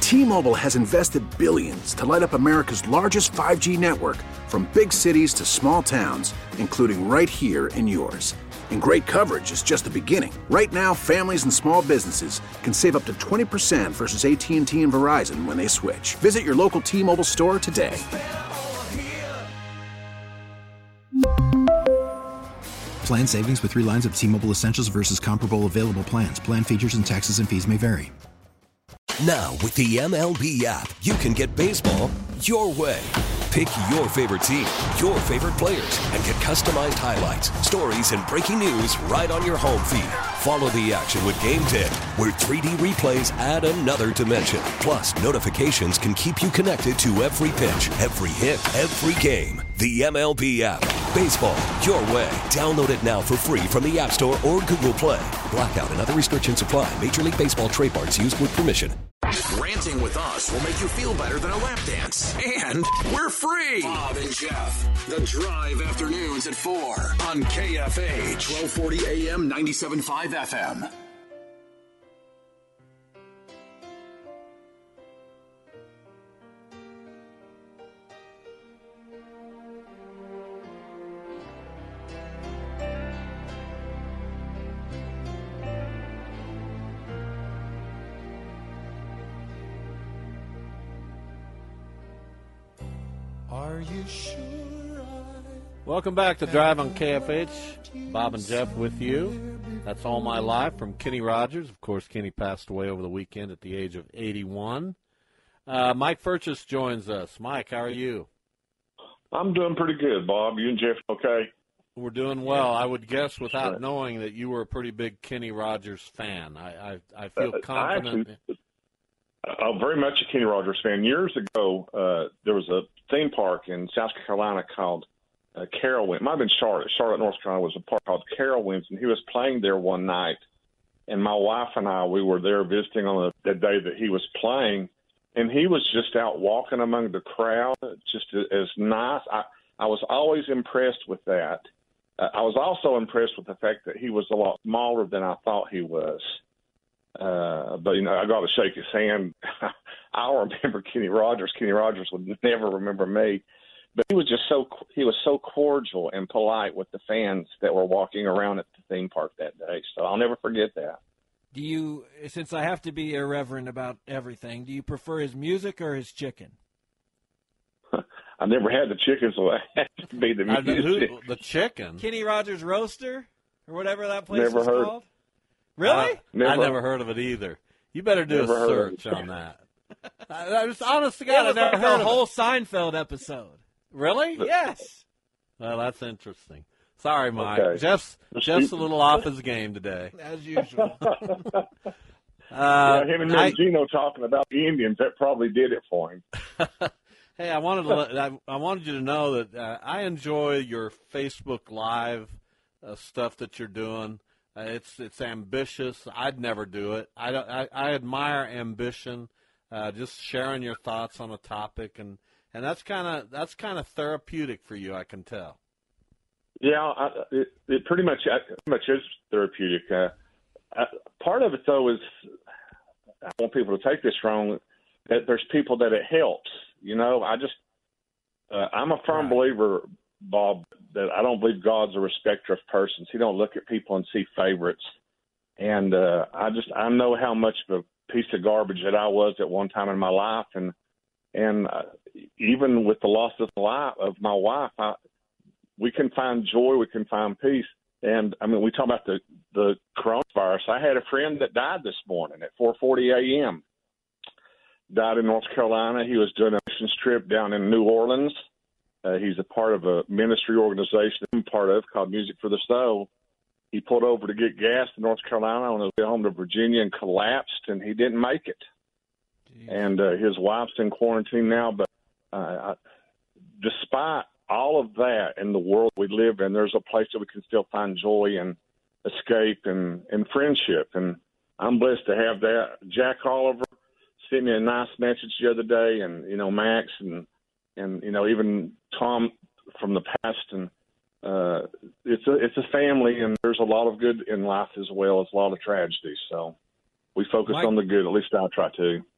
T-Mobile has invested billions to light up America's largest 5G network, from big cities to small towns, including right here in yours. And great coverage is just the beginning. Right now, families and small businesses can save up to 20% versus AT&T and Verizon when they switch. Visit your local T-Mobile store today. Plan savings with 3 lines of T-Mobile Essentials versus comparable available plans. Plan features and taxes and fees may vary. Now, with the MLB app, you can get baseball your way. Pick your favorite team, your favorite players, and get customized highlights, stories, and breaking news right on your home feed. Follow the action with Game Day, where 3D replays add another dimension. Plus, notifications can keep you connected to every pitch, every hit, every game. The MLB app. Baseball your way. Download it now for free from the App Store or Google Play. Blackout and other restrictions apply. Major League Baseball trademarks used with permission. Ranting with us will make you feel better than a lap dance. And we're free. Bob and Jeff. The Drive afternoons at 4 on KFH 1240 AM 97.5 FM. Are you sure? Welcome back to Drive on KFH. Bob and Jeff with you. That's All My Life from Kenny Rogers. Of course, Kenny passed away over the weekend at the age of 81. Mike Furchess joins us. Mike, how are you? I'm doing pretty good, Bob. You and Jeff okay? We're doing well. I would guess without knowing that you were a pretty big Kenny Rogers fan. I feel confident. I'm very much a Kenny Rogers fan. Years ago, there was a theme park in South Carolina called Carowinds. It might have been Charlotte, North Carolina was a park called Carowinds, and he was playing there one night. And my wife and I, we were there visiting on the day that he was playing, and he was just out walking among the crowd, just as nice. I was always impressed with that. I was also impressed with the fact that he was a lot smaller than I thought he was. But, you know, I got to shake his hand. I remember Kenny Rogers. Kenny Rogers would never remember me. But he was just so cordial and polite with the fans that were walking around at the theme park that day. So I'll never forget that. Do you, since I have to be irreverent about everything, do you prefer his music or his chicken? I never had the chicken, so it has to be the music. The chicken? Kenny Rogers Roaster or whatever that place Never is heard. called? Really? I never heard of it either. You better do a search on that. I was honest to God, I never heard of a whole Seinfeld episode. Really? Yes. Well, that's interesting. Sorry, Mike. Okay. Jeff's a little off his game today. As usual. Him and Gino talking about the Indians, that probably did it for him. Hey, I wanted you to know that I enjoy your Facebook Live stuff that you're doing. It's ambitious. I'd never do it. I admire ambition. Just sharing your thoughts on a topic, and that's kind of therapeutic for you, I can tell. Yeah, it pretty much is therapeutic. Part of it, though, is I don't want people to take this wrong, that there's people that it helps. You know, I'm a firm believer, Bob, that I don't believe God's a respecter of persons. He don't look at people and see favorites. And I know how much of a piece of garbage that I was at one time in my life, and even with the loss of my wife, we can find joy, we can find peace. And I mean, we talk about the coronavirus. I had a friend that died this morning at 4:40 a.m. Died in North Carolina. He was doing a missions trip down in New Orleans. He's a part of a ministry organization I'm part of called Music for the Soul. He pulled over to get gas in North Carolina on his way home to Virginia and collapsed, and he didn't make it. Jeez. And his wife's in quarantine now. But despite all of that in the world we live in, there's a place that we can still find joy and escape and friendship. And I'm blessed to have that. Jack Oliver sent me a nice message the other day, and, you know, Max and you know, even Tom from the past. And it's a family, and there's a lot of good in life as well as a lot of tragedy. So we focus on the good. At least I try to.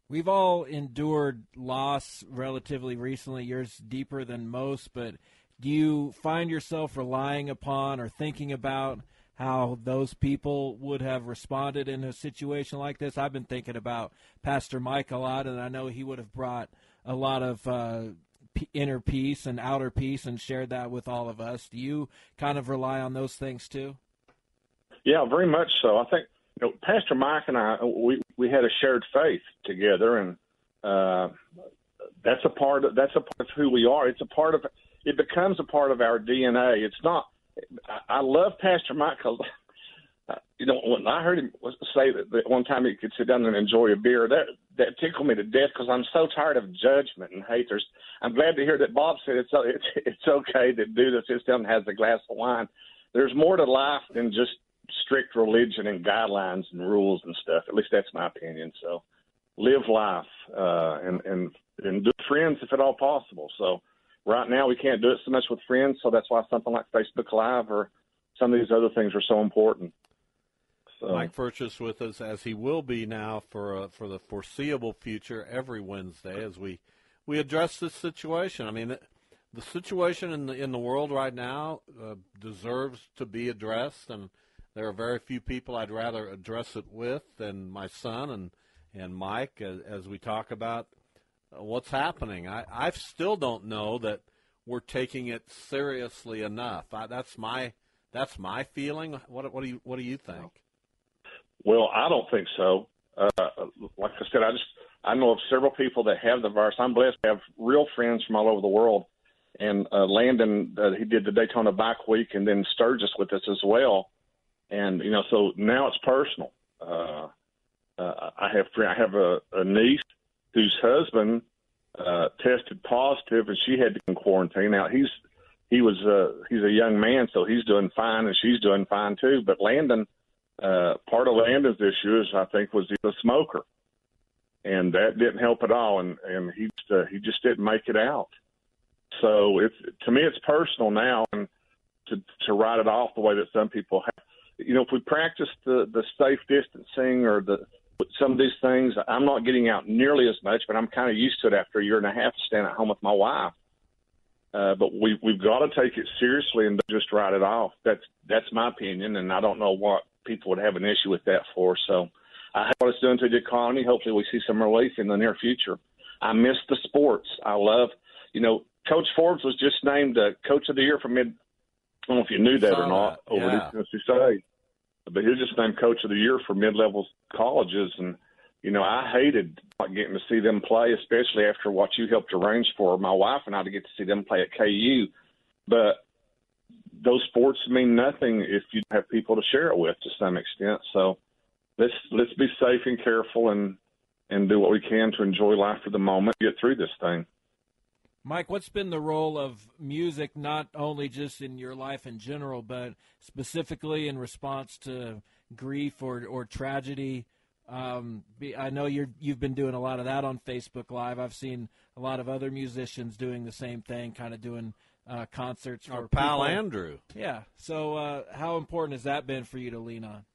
We've all endured loss relatively recently, yours deeper than most, but do you find yourself relying upon or thinking about how those people would have responded in a situation like this? I've been thinking about Pastor Mike a lot, and I know he would have brought a lot of inner peace and outer peace and shared that with all of us. Do you kind of rely on those things too? Yeah, very much so. I think Pastor Mike and I, we had a shared faith together, and that's a part of who we are. It becomes a part of our DNA. It's not. I love Pastor Mike because, when I heard him say that one time he could sit down and enjoy a beer, that tickled me to death because I'm so tired of judgment and hate. I'm glad to hear that Bob said it's okay to do this. Sit down and has a glass of wine. There's more to life than just strict religion and guidelines and rules and stuff. At least that's my opinion. So live life and do friends if at all possible. So right now we can't do it so much with friends, so that's why something like Facebook Live or some of these other things are so important. So. Mike Furches with us, as he will be now for the foreseeable future every Wednesday as we address this situation. I mean, the situation in the world right now deserves to be addressed, and there are very few people I'd rather address it with than my son and Mike as we talk about what's happening. I still don't know that we're taking it seriously enough. That's my feeling. What do you think? Well, I don't think so. Like I said, I know of several people that have the virus. I'm blessed to have real friends from all over the world. And Landon, he did the Daytona Bike Week, and then Sturgis with us as well. And so now it's personal. I have a niece whose husband tested positive, and she had to be in quarantine. Now he's a young man, so he's doing fine, and she's doing fine too. But Landon, part of Landon's issue is I think was he's a smoker, and that didn't help at all. And he just didn't make it out. So to me it's personal now, and to write it off the way that some people have. If we practice the safe distancing or some of these things, I'm not getting out nearly as much, but I'm kind of used to it after a year and a half to staying at home with my wife. But we've got to take it seriously and just write it off. That's my opinion, and I don't know what people would have an issue with that for. So I hope what it's doing to the economy. Hopefully we see some relief in the near future. I miss the sports. I love, Coach Forbes was just named Coach of the Year for mid. I don't know if you knew that or not over at Tennessee State, but he was just named Coach of the Year for mid-level colleges. And, I hated not getting to see them play, especially after what you helped arrange for my wife and I to get to see them play at KU. But those sports mean nothing if you don't have people to share it with to some extent. So let's be safe and careful and do what we can to enjoy life for the moment, get through this thing. Mike, what's been the role of music, not only just in your life in general, but specifically in response to grief or tragedy? I know you've been doing a lot of that on Facebook Live. I've seen a lot of other musicians doing the same thing, kind of doing concerts for our pal people. Andrew. Yeah. So how important has that been for you to lean on?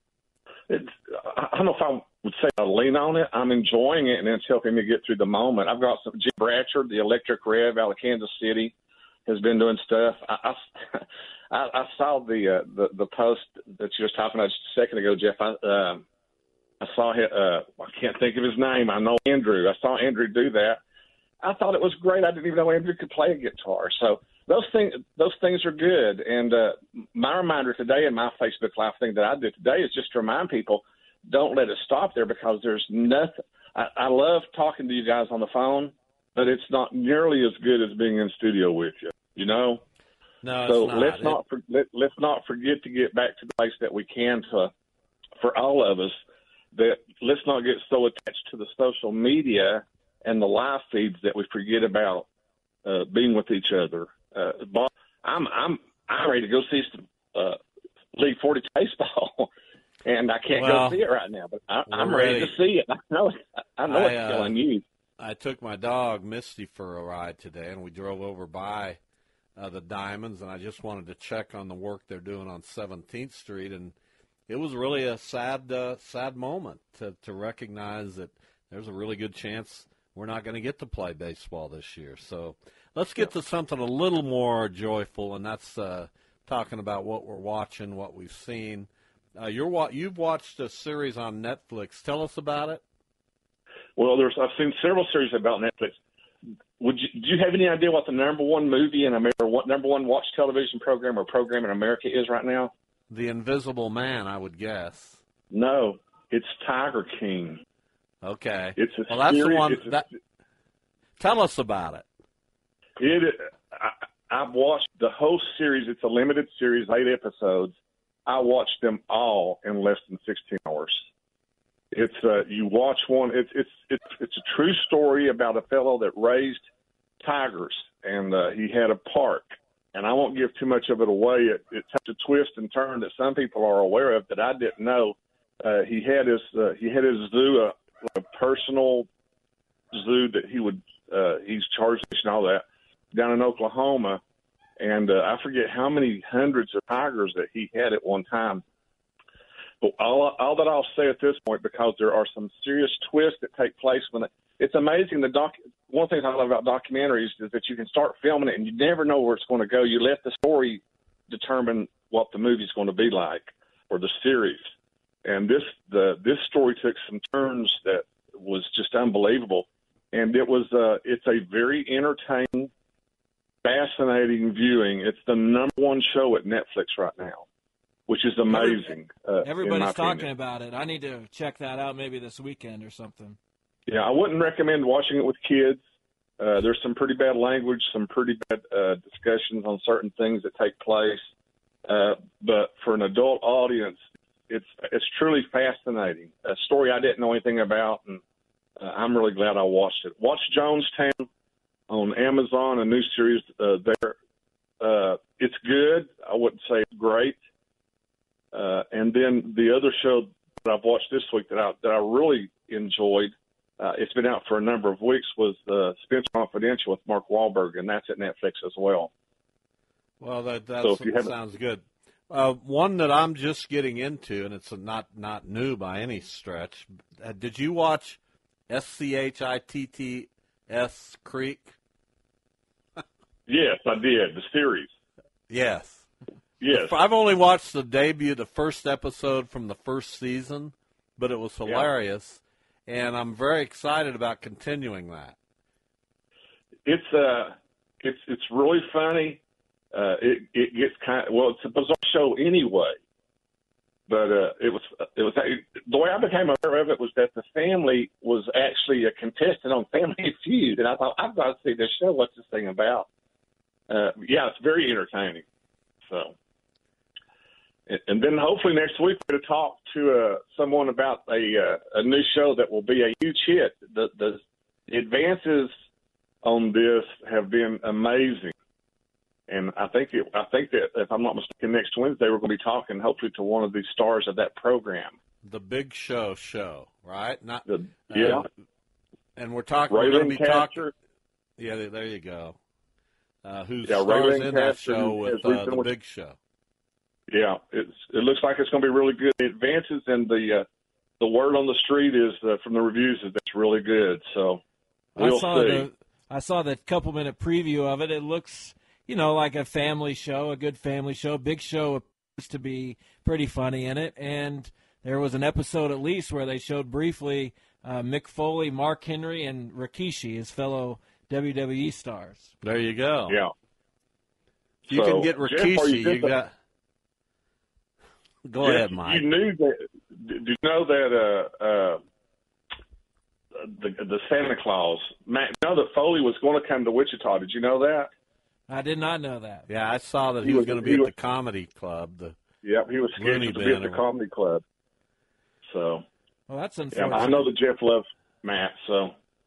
I don't know if I would say I lean on it. I'm enjoying it, and it's helping me get through the moment. I've got some Jim Bratchard, the Electric Rev out of Kansas City, has been doing stuff. I saw the post that you were talking about just a second ago, Jeff. I saw I can't think of his name. I know Andrew. I saw Andrew do that. I thought it was great. I didn't even know Andrew could play a guitar. So those things are good. And my reminder today in my Facebook Live thing that I did today is just to remind people, don't let it stop there, because there's nothing. I love talking to you guys on the phone, but it's not nearly as good as being in studio with you. No, so let's not forget to get back to the place that we can for all of us. That let's not get so attached to the social media and the live feeds that we forget about being with each other. Bob, I'm ready to go see some League 40 baseball, and I can't go see it right now. But I'm ready to see it. I know it's killing you. I took my dog Misty for a ride today, and we drove over by the Diamonds, and I just wanted to check on the work they're doing on 17th Street, and it was really a sad moment to recognize that there's a really good chance we're not going to get to play baseball this year. So let's get to something a little more joyful, and that's talking about what we're watching, what we've seen. You've watched a series on Netflix. Tell us about it. Well, I've seen several series about Netflix. Do you have any idea what the number one movie in America, what number one watch television program or program in America is right now? The Invisible Man, I would guess. No, it's Tiger King. Okay. It's a that's series, the one. Tell us about it. I've watched the whole series. It's a limited series, 8 episodes. I watched them all in less than 16 hours. It's you watch one. It's a true story about a fellow that raised tigers, and he had a park. And I won't give too much of it away. It's such a twist and turn that some people are aware of that I didn't know. He had his zoo, a personal zoo that he's charged and all that down in Oklahoma, and I forget how many hundreds of tigers that he had at one time. But all that I'll say at this point, because there are some serious twists that take place when it's amazing. One thing I love about documentaries is that you can start filming it and you never know where it's going to go. You let the story determine what the movie's going to be like, or the series. And this story took some turns that was just unbelievable. And it's a very entertaining, fascinating viewing. It's the number one show at Netflix right now, which is amazing. Everybody's talking about it. I need to check that out maybe this weekend or something. Yeah, I wouldn't recommend watching it with kids. There's some pretty bad language, some pretty bad discussions on certain things that take place. But for an adult audience, it's truly fascinating. A story I didn't know anything about, and I'm really glad I watched it. Watch Jonestown on Amazon, a new series there. It's good. I wouldn't say it's great. And then the other show that I've watched this week that I really enjoyed, it's been out for a number of weeks, was Spencer Confidential with Mark Wahlberg, and that's at Netflix as well. Well, that sounds good. One that I'm just getting into, and it's not new by any stretch. Did you watch SCHITTS Creek? Yes, I did. The series. Yes. Yes. I've only watched the first episode from the first season, but it was hilarious, and I'm very excited about continuing that. It's really funny. It gets it's a bizarre show anyway, but it was the way I became aware of it was that the family was actually a contestant on Family Feud, and I thought, I've got to see this show. What's this thing about? It's very entertaining. So. And then hopefully next week we're going to talk to someone about a new show that will be a huge hit. The advances on this have been amazing, and I think that if I'm not mistaken, next Wednesday we're going to be talking hopefully to one of the stars of that program. The Big Show, right? And we're talking. Ray we're going to be talking. Lancaster. Yeah, there you go. Who stars in that show with the Big Show? Yeah, it looks like it's going to be really good. The advances and the word on the street is from the reviews is that's really good. So we'll see. I saw the couple-minute preview of it. It looks, like a family show, a good family show. Big Show appears to be pretty funny in it. And there was an episode at least where they showed briefly Mick Foley, Mark Henry, and Rikishi, his fellow WWE stars. There you go. Yeah. If you can get Rikishi, you got. Go ahead, Mike. You knew that. Did you know that the Santa Claus? Matt, you know that Foley was going to come to Wichita. Did you know that? I did not know that. Yeah, I saw that he was going to be at the comedy club. He was scheduled to be at the comedy club. So. Well, that's unfortunate. Yeah, I know that Jeff loves Matt. So.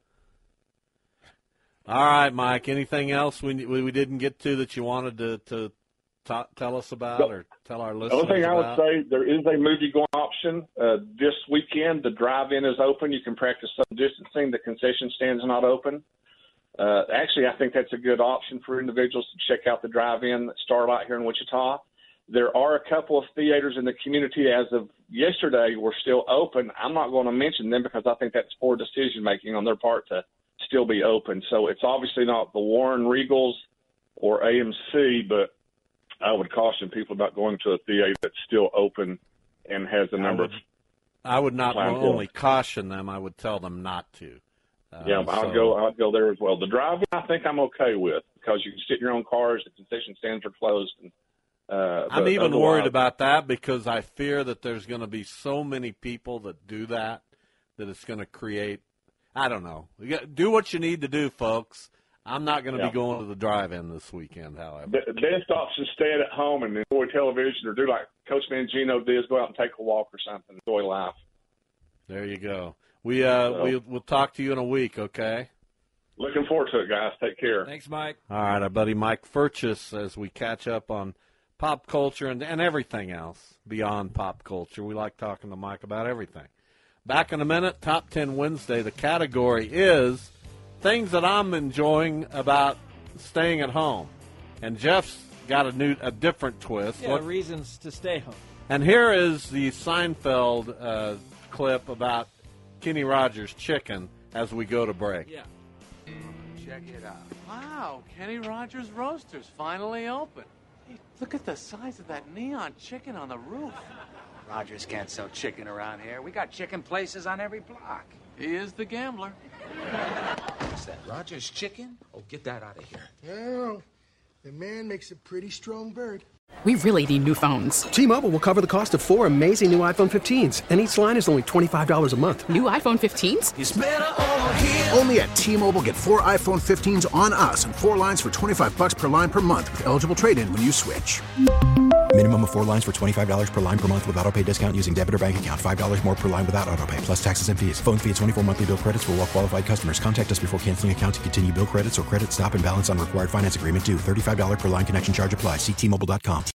All right, Mike. Anything else we didn't get to that you wanted to tell us about or tell our listeners about? The only thing I would say, there is a movie-going option. This weekend, the drive-in is open. You can practice social distancing. The concession stand is not open. Actually, I think that's a good option for individuals to check out the drive-in Starlight here in Wichita. There are a couple of theaters in the community as of yesterday were still open. I'm not going to mention them because I think that's poor decision-making on their part to still be open. So it's obviously not the Warren Regals or AMC, but I would caution people about going to a theater that's still open and has a number of. I would not only caution them; I would tell them not to. I'd go there as well. The drive-in, I think I'm okay with because you can sit in your own cars. The concession stands are closed. And, I'm even worried about that because I fear that there's going to be so many people that do that it's going to create. I don't know. Do what you need to do, folks. I'm not going to be going to the drive-in this weekend, however. The best option is stay at home and enjoy television or do like Coach Mangino did, go out and take a walk or something, enjoy life. There you go. We'll talk to you in a week, okay? Looking forward to it, guys. Take care. Thanks, Mike. All right, our buddy Mike Furchess as we catch up on pop culture and everything else beyond pop culture. We like talking to Mike about everything. Back in a minute, Top 10 Wednesday. The category is things that I'm enjoying about staying at home. And Jeff's got a different twist. Yeah, reasons to stay home. And here is the Seinfeld clip about Kenny Rogers Chicken as we go to break. Yeah. Check it out. Wow, Kenny Rogers Roasters finally open. Hey, look at the size of that neon chicken on the roof. Rogers can't sell chicken around here. We got chicken places on every block. He is the gambler. What's that, Rogers Chicken? Oh, get that out of here. Well, the man makes a pretty strong bird. We really need new phones. T-Mobile will cover the cost of 4 amazing new iPhone 15s, and each line is only $25 a month. New iPhone 15s? It's better over here. Only at T-Mobile, get 4 iPhone 15s on us and 4 lines for $25 per line per month with eligible trade-in when you switch. Minimum of 4 lines for $25 per line per month with autopay discount using debit or bank account. $5 more per line without autopay, plus taxes and fees. Phone fee at 24 monthly bill credits for well-qualified customers. Contact us before canceling account to continue bill credits or credit stop and balance on required finance agreement due. $35 per line connection charge applies. See T-Mobile.com.